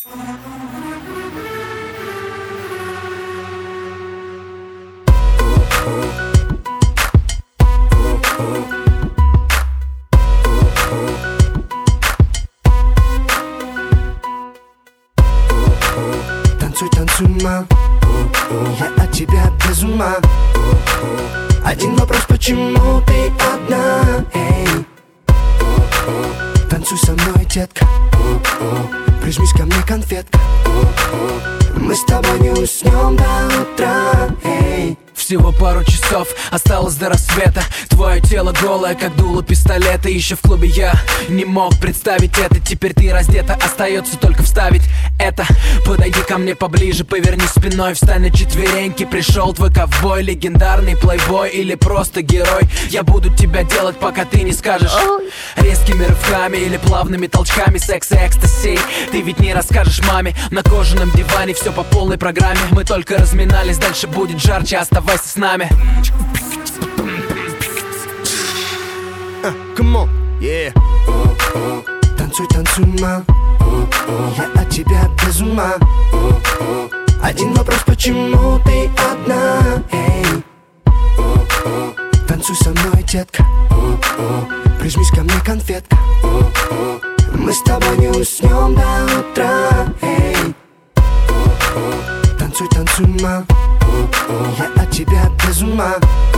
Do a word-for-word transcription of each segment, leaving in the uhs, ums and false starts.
Танцуй, танцуй, ма, я от тебя без ума. Один вопрос, почему ты одна? Эй. Танцуй со мной, детка, прижмись ко мне, конфетка. Мы с тобой не уснем до утра. Эй. Всего пару часов осталось до рассвета. Твое тело голое, как дуло пистолета. Еще в клубе я не мог представить это. Теперь ты раздета, остается только вставить это. Подойди ко мне поближе, поверни спиной, встань на четвереньки. Пришел твой ковбой, легендарный плейбой или просто герой. Я буду тебя делать, пока ты не скажешь. Резкими рывками или плавными толчками, секс и экстаси. Ты ведь не расскажешь маме. На кожаном диване все по полной программе. Мы только разминались, дальше будет жарче, оставайся с нами. uh, Come on, yeah. Танцуй, танцуй, ма, я от тебя без ума. Один вопрос, почему ты одна? Эй. Танцуй со мной, детка, прижмись ко мне, конфетка. Мы с тобой не уснем до утра. Эй. Танцуй, танцуй, ма, я от тебя без ума.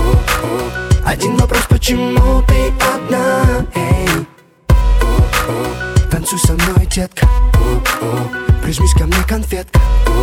Один вопрос, почему ты одна? Эй. Танцуй со мной, детка, прижмись ко мне, конфетка.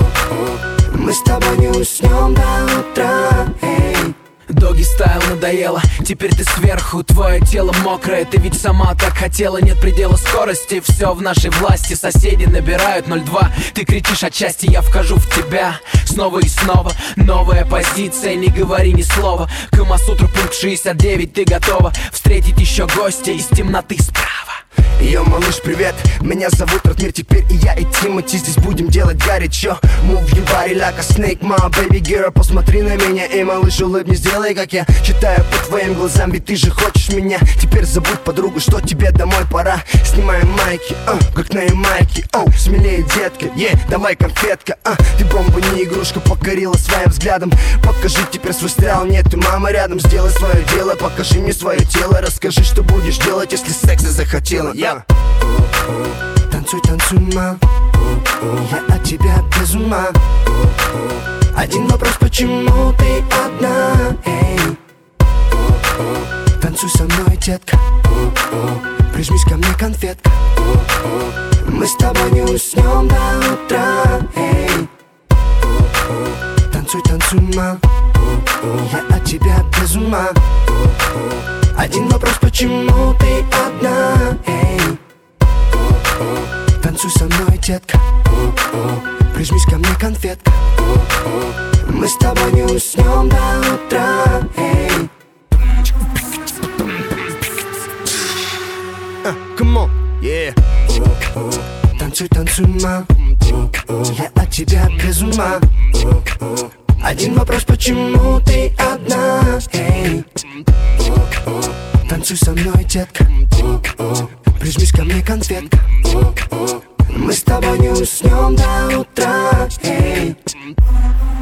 Мы с тобой не уснем до утра. Эй. Доги стайл надоело, теперь ты сверху, твое тело мокрое. Ты ведь сама так хотела, нет предела скорости. Все в нашей власти, соседи набирают ноль два. Ты кричишь от счастья, я вхожу в тебя снова и снова. Новая позиция, не говори ни слова. Камасутру пункт шестьдесят девять, ты готова встретить еще гостя из темноты справа. Йо, малыш, привет, меня зовут Ратмир, теперь и я, и Тимати. Здесь будем делать горячо. Move your body like a snake, my baby girl. Посмотри на меня, эй, малыш, улыбнись, сделай, как я. Читаю по твоим глазам, ведь ты же хочешь меня. Теперь забудь подругу, что тебе домой пора. Снимаем майки, uh, как на Ямайке. Оу, oh, смелее, детка, yeah, давай, конфетка, uh. Ты бомба, не игрушка, покорила своим взглядом. Покажи теперь свой стайл, нет, мама рядом. Сделай свое дело, покажи мне свое тело. Расскажи, что будешь делать, если секса захотела, yeah. Танцуй, танцуй, ма, я от тебя без ума. Один вопрос, почему ты одна? Эй. Танцуй со мной, детка, прижмись ко мне, конфетка. Мы с тобой не уснем до утра. Эй. Танцуй, танцуй, ма, я от тебя без ума. Один вопрос, почему ты одна? Эй. Танцуй со мной, детка, прижмись ко мне, конфетка. Мы с тобой не уснем до утра. Эй. uh, Come on, yeah. Танцуй, танцуй, ма, я от тебя без ума. Один вопрос, почему ты одна? Эй. Танцуй со мной, детка, прижмись ко мне, конфетка. Мы с тобой не уснем до утра. Эй.